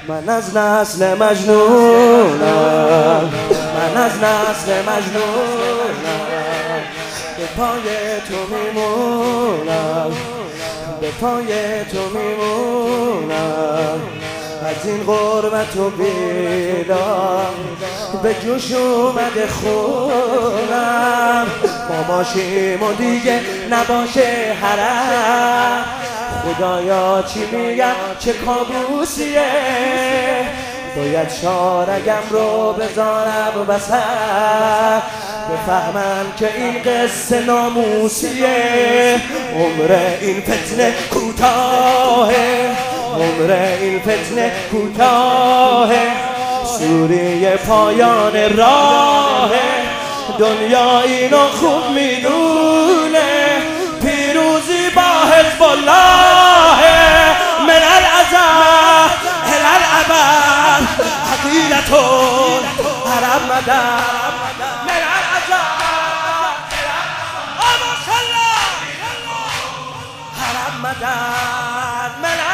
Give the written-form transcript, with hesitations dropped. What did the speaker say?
من از نسل مجنونم، من از نسل مجنونم، به پای تو میمونم، به پای تو میمونم. از این غربت و بیدار به جوش اومده خونم. ما باشیم و دیگه نباشه حرم. خدایا چی میگم چه کابوسیه، باید شارگم رو بذارم وسط، بفهمم که این قصه ناموسیه. عمر این فتنه کوتاهه، عمر این فتنه کوتاهه، سوریه پایان راهه. دنیا اینو خوب میدونه، پیروزی با حزب الله. من الازل الى الابد حقیرتون عرب مدد. من الازل عرب مدد. من